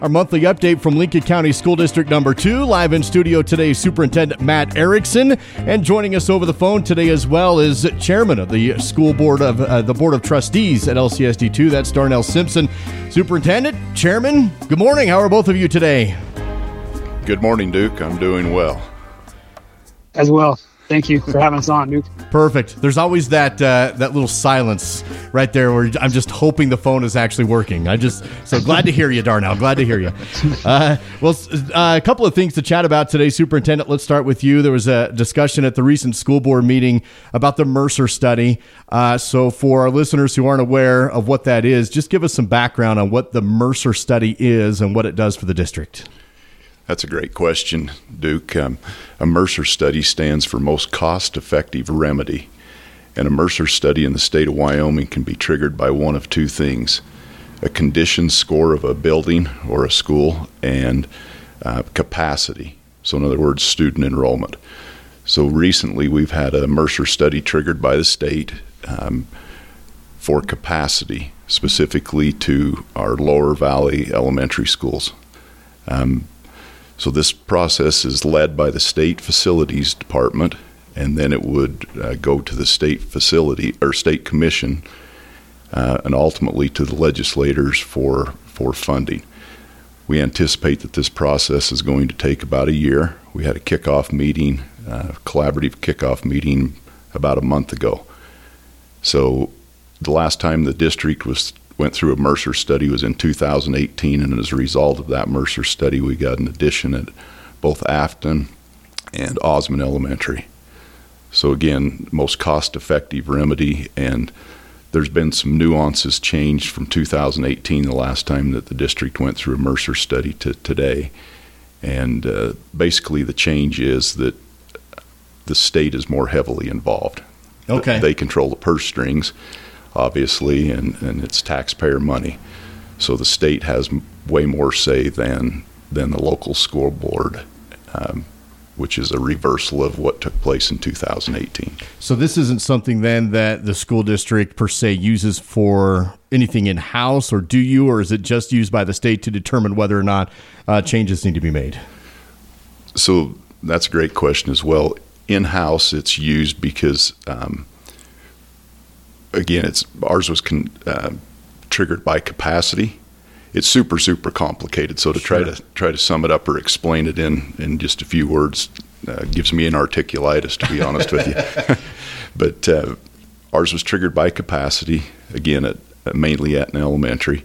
Our monthly update from Lincoln County School District number 2. Live in studio today, Superintendent Matt Erickson. And joining us over the phone today as well is Chairman of the School Board of the Board of Trustees at LCSD 2. That's Darnell Simpson. Superintendent, Chairman, good morning. How are both of you today? Good morning, Duke. I'm doing well. As well. Thank you for having us on, Duke. Perfect. There's always that little silence right there where I'm just hoping the phone is actually working. So glad to hear you, Darnell. Glad to hear you. A couple of things to chat about today, Superintendent. Let's start with you. There was a discussion at the recent school board meeting about the Mercer study. So for our listeners who aren't aware of what that is, just give us some background on what the Mercer study is and what it does for the district. That's a great question, Duke. A Mercer study stands for Most Cost-Effective Remedy. And a Mercer study in the state of Wyoming can be triggered by one of two things: a condition score of a building or a school, and capacity. So in other words, student enrollment. So recently we've had a Mercer study triggered by the state for capacity, specifically to our Lower Valley elementary schools. So this process is led by the State Facilities Department, and then it would go to the state facility or state commission, and ultimately to the legislators for funding. We anticipate that this process is going to take about a year. We had a kickoff meeting, collaborative kickoff meeting about a month ago. So the last time the district went through a Mercer study was in 2018, and as a result of that Mercer study, we got an addition at both Afton and Osmond Elementary. So again, most cost-effective remedy, and there's been some nuances changed from 2018, the last time that the district went through a Mercer study, to today. And basically the change is that the state is more heavily involved. Okay. They control the purse strings, obviously, and it's taxpayer money. So the state has way more say than the local school board, which is a reversal of what took place in 2018. So this isn't something then that the school district per se uses for anything in-house, or or is it just used by the state to determine whether or not changes need to be made? So that's a great question as well. In-house, it's used because again, ours was triggered by capacity. It's super complicated. So to try to sum it up or explain it in just a few words gives me an articulitis, to be honest with you. But ours was triggered by capacity. Again, mainly at an elementary.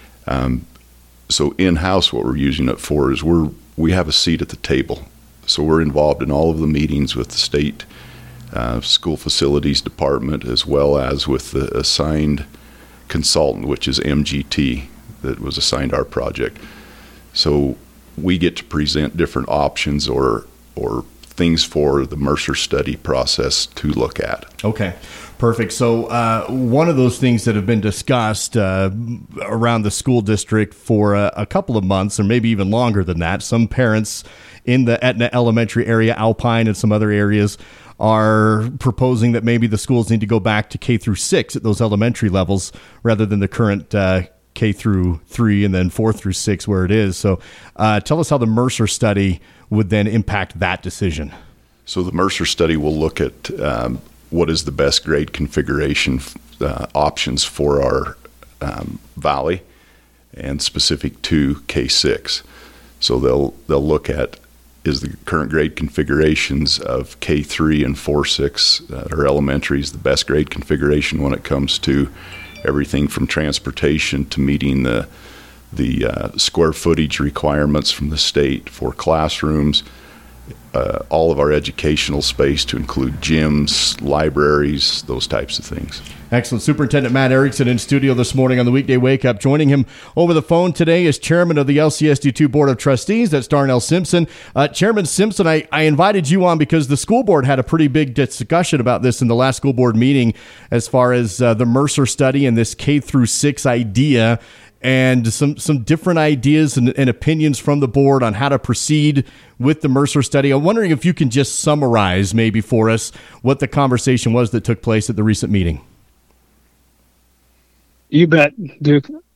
So in-house, what we're using it for is we have a seat at the table. So we're involved in all of the meetings with the state School Facilities Department, as well as with the assigned consultant, which is MGT, that was assigned our project. So we get to present different options or things for the Mercer study process to look at. Okay, perfect. So one of those things that have been discussed around the school district for a couple of months, or maybe even longer than that, some parents in the Etna Elementary area, Alpine, and some other areas are proposing that maybe the schools need to go back to K through 6 at those elementary levels rather than the current K through 3 and then 4 through 6 where it is. So tell us how the Mercer study would then impact that decision. So the Mercer study will look at what is the best grade configuration options for our valley and specific to K6. So they'll look at, is the current grade configurations of K3 and 4-6 or elementaries the best grade configuration when it comes to everything from transportation to meeting the square footage requirements from the state for classrooms, all of our educational space to include gyms, libraries, those types of things. Excellent. Superintendent Matt Erickson in studio this morning on the Weekday Wake Up. Joining him over the phone today is Chairman of the LCSD2 Board of Trustees. That's Darnell Simpson. Chairman Simpson, I invited you on because the school board had a pretty big discussion about this in the last school board meeting as far as the Mercer study and this K through 6 idea, and some different ideas and opinions from the board on how to proceed with the Mercer study. I'm wondering if you can just summarize maybe for us what the conversation was that took place at the recent meeting. You bet, Duke.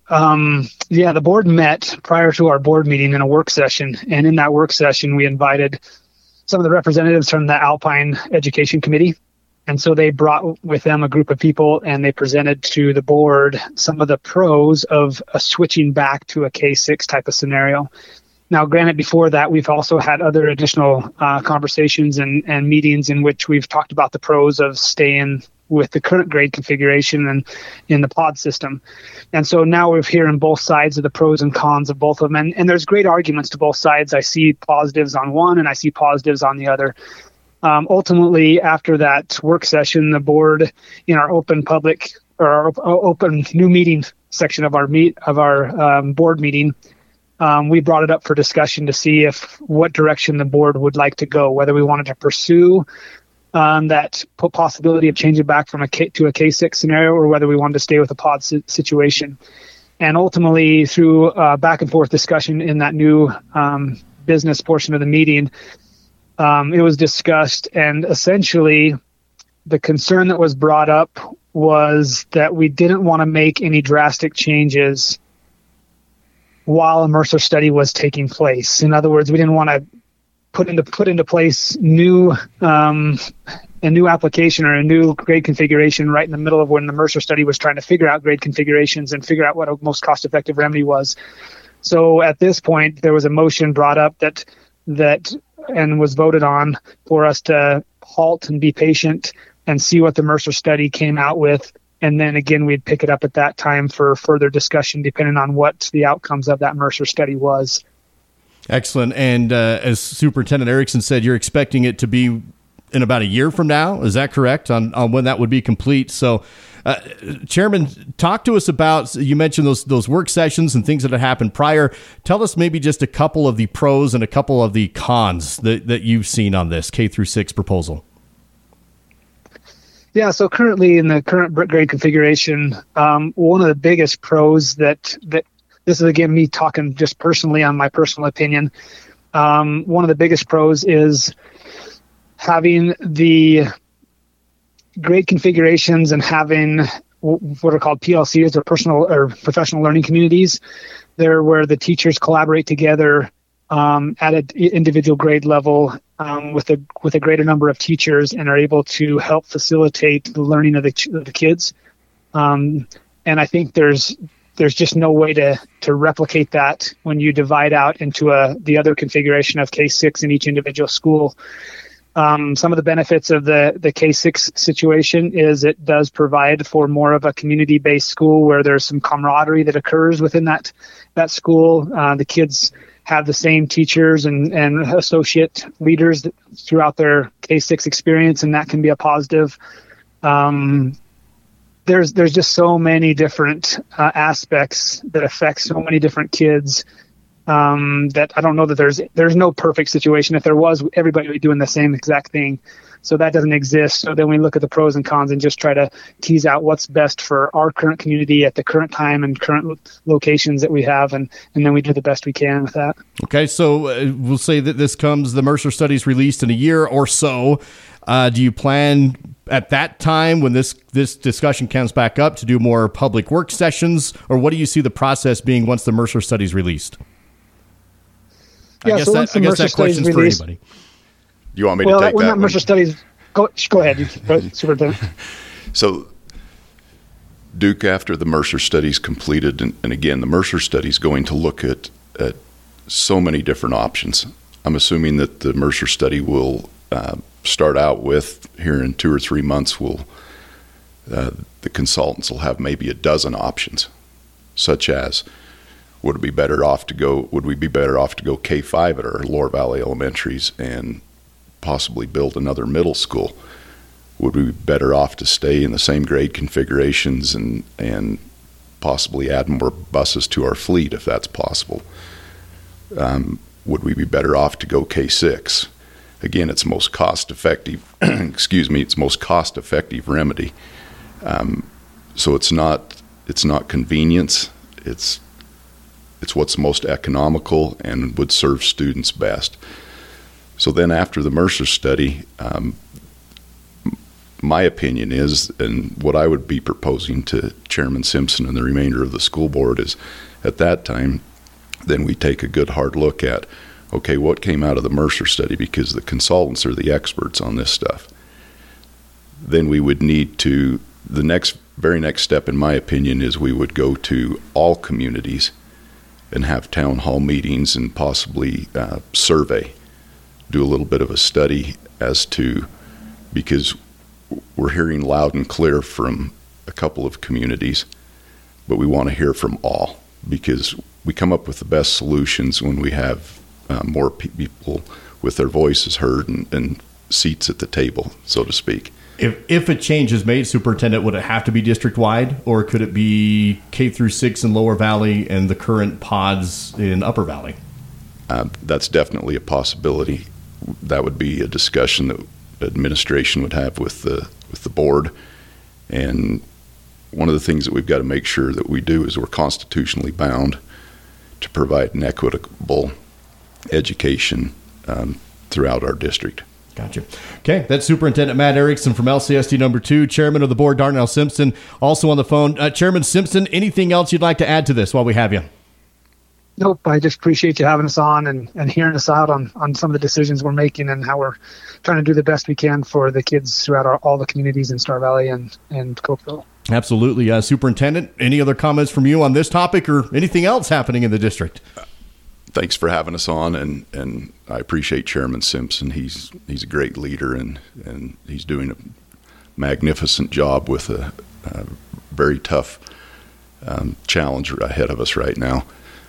The board met prior to our board meeting in a work session. And in that work session, we invited some of the representatives from the Alpine Education Committee. And so they brought with them a group of people, and they presented to the board some of the pros of switching back to a K-6 type of scenario. Now, granted, before that, we've also had other additional conversations and meetings in which we've talked about the pros of staying with the current grade configuration and in the pod system. And so now we're hearing both sides of the pros and cons of both of them. And there's great arguments to both sides. I see positives on one and I see positives on the other. Ultimately, after that work session, the board, in our open public or our open new meeting section of our board meeting, we brought it up for discussion to see what direction the board would like to go, whether we wanted to pursue that possibility of changing back from a K6 scenario, or whether we wanted to stay with a pod situation. And ultimately, through back and forth discussion in that new business portion of the meeting, it was discussed, and essentially the concern that was brought up was that we didn't want to make any drastic changes while a Mercer study was taking place. In other words, we didn't want to put into place a new application or a new grade configuration right in the middle of when the Mercer study was trying to figure out grade configurations and figure out what a most cost-effective remedy was. So at this point, there was a motion brought up that and was voted on for us to halt and be patient and see what the Mercer study came out with. And then again, we'd pick it up at that time for further discussion, depending on what the outcomes of that Mercer study was. Excellent. And as Superintendent Erickson said, you're expecting it to be in about a year from now. Is that correct on when that would be complete? So, Chairman, talk to us about, you mentioned those work sessions and things that had happened prior. Tell us maybe just a couple of the pros and a couple of the cons that you've seen on this K-6 proposal. Yeah, so currently in the current grade configuration, one of the biggest pros that this is, again, me talking just personally on my personal opinion. One of the biggest pros is having the grade configurations and having what are called PLCs, or personal or professional learning communities. They're where the teachers collaborate together at an individual grade level with a greater number of teachers, and are able to help facilitate the learning of the kids. And I think there's just no way to replicate that when you divide out into the other configuration of K-6 in each individual school. Some of the benefits of the K-6 situation is it does provide for more of a community-based school where there's some camaraderie that occurs within that school. The kids have the same teachers and associate leaders throughout their K-6 experience, and that can be a positive. There's just so many different aspects that affect so many different kids. That I don't know that there's no perfect situation. If there was, everybody would be doing the same exact thing. So that doesn't exist. So then we look at the pros and cons and just try to tease out what's best for our current community at the current time and current locations that we have. And then we do the best we can with that. Okay. So we'll say that the Mercer study's released in a year or so. Do you plan at that time, when this discussion comes back up, to do more public work sessions, or what do you see the process being once the Mercer study's released? Yeah, I guess that question's for anybody. You want me to take that? When that Mercer studies, go ahead, Superintendent. So, Duke, after the Mercer study's completed, and again, the Mercer study's going to look at so many different options. I'm assuming that the Mercer study will start out with, here in 2 or 3 months, the consultants will have maybe a dozen options, such as, would we be better off to go K-5 at our Lower Valley Elementaries and possibly build another middle school? Would we be better off to stay in the same grade configurations and possibly add more buses to our fleet if that's possible? Would we be better off to go K-6? Again, it's most cost-effective. It's most cost-effective remedy. So it's not convenience. It's what's most economical and would serve students best. So then after the Mercer study, my opinion is, and what I would be proposing to Chairman Simpson and the remainder of the school board is, at that time, then we take a good hard look at, okay, what came out of the Mercer study, because the consultants are the experts on this stuff. Then we would need to, the very next step, in my opinion, is we would go to all communities and have town hall meetings and possibly survey, do a little bit of a study as to, because we're hearing loud and clear from a couple of communities, but we want to hear from all, because we come up with the best solutions when we have more people with their voices heard and seats at the table, so to speak. If a change is made, Superintendent, would it have to be district-wide, or could it be K through 6 in Lower Valley and the current pods in Upper Valley? That's definitely a possibility. That would be a discussion that administration would have with the board. And one of the things that we've got to make sure that we do is we're constitutionally bound to provide an equitable education throughout our district. Gotcha. Okay, that's Superintendent Matt Erickson from LCSD number 2, Chairman of the Board Darnell Simpson, also on the phone. Chairman Simpson, anything else you'd like to add to this while we have you? Nope, I just appreciate you having us on and hearing us out on some of the decisions we're making and how we're trying to do the best we can for the kids throughout all the communities in Star Valley and Cokeville. Absolutely. Superintendent, any other comments from you on this topic or anything else happening in the district? Thanks for having us on, and I appreciate Chairman Simpson. He's a great leader, and he's doing a magnificent job with a very tough challenge ahead of us right now.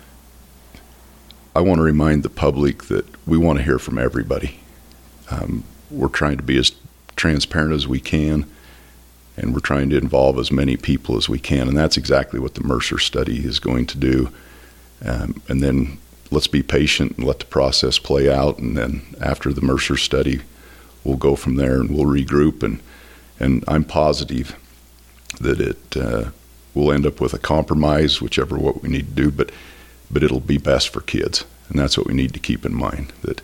I want to remind the public that we want to hear from everybody. We're trying to be as transparent as we can, and we're trying to involve as many people as we can, and that's exactly what the Mercer study is going to do. And then let's be patient and let the process play out, and then after the Mercer study, we'll go from there and we'll regroup, and I'm positive that it will end up with a compromise, whichever what we need to do, but it'll be best for kids, and that's what we need to keep in mind, that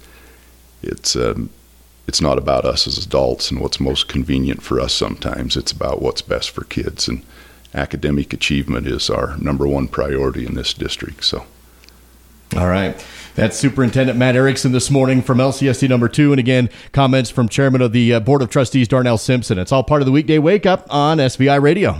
it's not about us as adults and what's most convenient for us sometimes. It's about what's best for kids, and academic achievement is our number one priority in this district. So. All right. That's Superintendent Matt Erickson this morning from LCSD number 2. And again, comments from Chairman of the Board of Trustees, Darnell Simpson. It's all part of the Weekday Wake Up on SBI Radio.